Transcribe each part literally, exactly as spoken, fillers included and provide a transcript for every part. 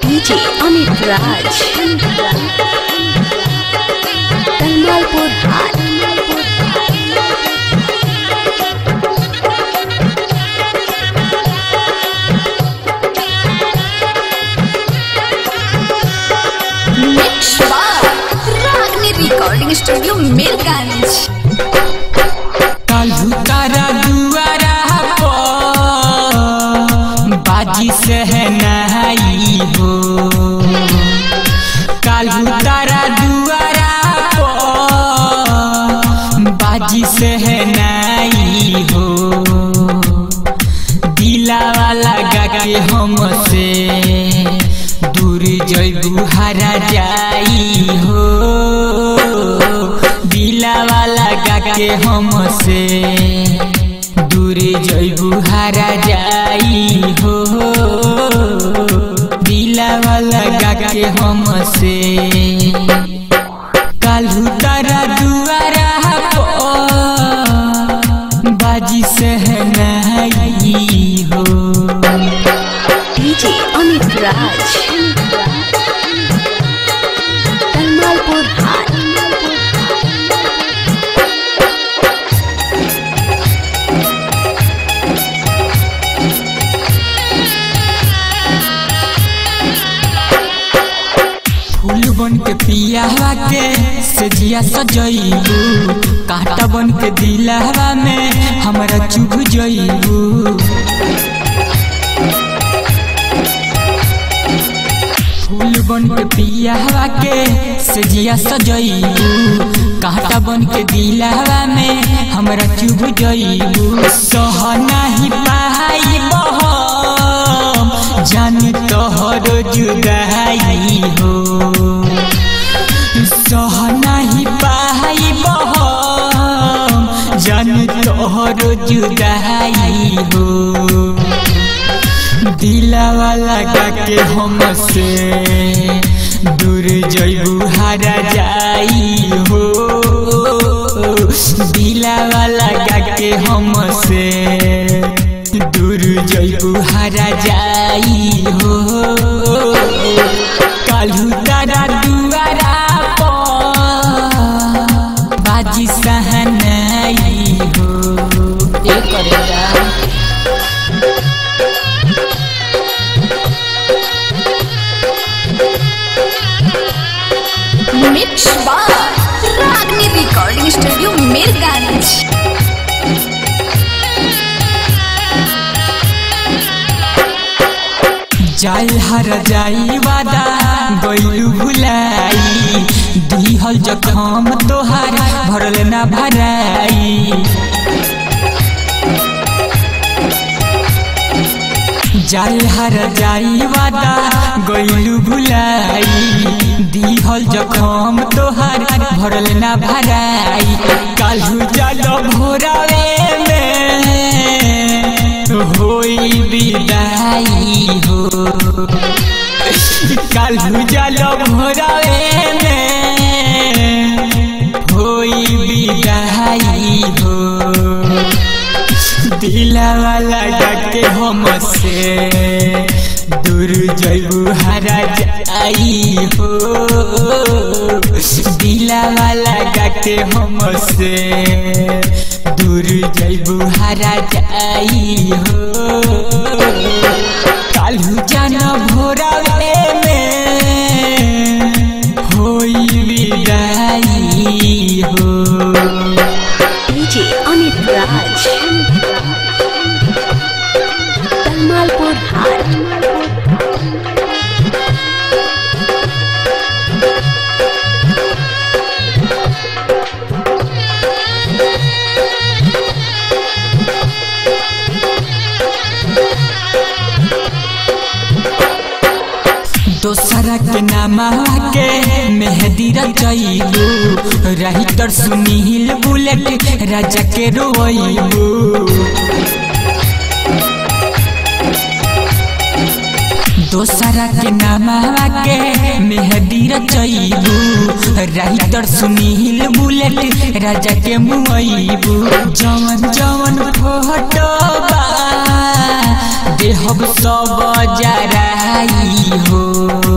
DJ Amit राज कलमालपुर हाट। Mix बार रागनी recording studio Mirganj. काल्हू तारा दुआरा पर बाजी सहनाई हो। काल्हू तारा दुआरा पर बाजी सहनाई हो। दिलावा लगा के हमसे दूर जइबू हरा जाई हो। दिलावा लगा के हमसे दूर जइबू हरा जाई हो। दिलावा लगा के हमसे काल्हू तारा दुआरा पर बाजी सहनाई हो। डीजे अमित राज कलमालपुर हाट। फूल बन के पियावा के सजिया सजइबू। कांटा बन के दिलावा में हमरा चुभ जइबू। फूल बन के पियावा के सजिया सजइबू। कांटा बन के दिलावा में हमरा चुभ जइबू। सह नाही पाइब हम जान तोहर जुदाई हो। सह नाही पाइब हम जान तोहर जुदाई हो। दिलावा लगा के हमसे दूर जइबू हरा जाई हो। दिलावा लगा के हमसे दूर जइबू हरा जाई हो। काल्हू तारा दुआरा पर बाजी सहनाई हो। ए करेगा मिक्स बार रागनी रिकॉर्डिंग स्टूडियो मीरगंज। जाई हर जाई वादा गइलू भुलाई। दिहल जखम तोहार भरल ना भराई। जाई हर जाई वादा गइलू भुलाई। दिहल जखम तोहार भरल ना भराई। काल्हू जालो भोरावे में होई विदाई हो। काल्हू जालो भोरावे में होई विदाई हो। दिलावा लगा के हमसे दूर जइबू हरा जाई हो। दिलावा लगा के हमसे दूर जइबू हरा जाई हो। काल्हू जाना भोरावे में होई विदाई हो। डीजे अमित राज कलमालपुर हाट। दोसरा के नामा के मेहदी रचइबू। रही तर सुनील बुलेट राजा के रोइबू। दोसरा के नामा के मेहदी रचइबू। रही तर सुनील बुलेट राजा के मुइबू। जवन जवन फोटो बा देहब सब जराई हो।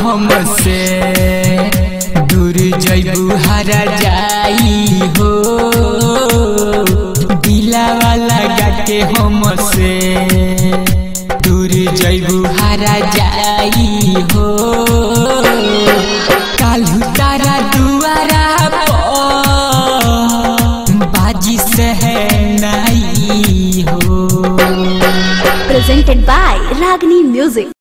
हमसे दूर जइबू हरा जाई हो दिलावा लगा के हमसे दूर जइबू हरा जाई हो काल्हू तारा दुआरा पर बाजी सहनाई हो। Presented by Ragini Music.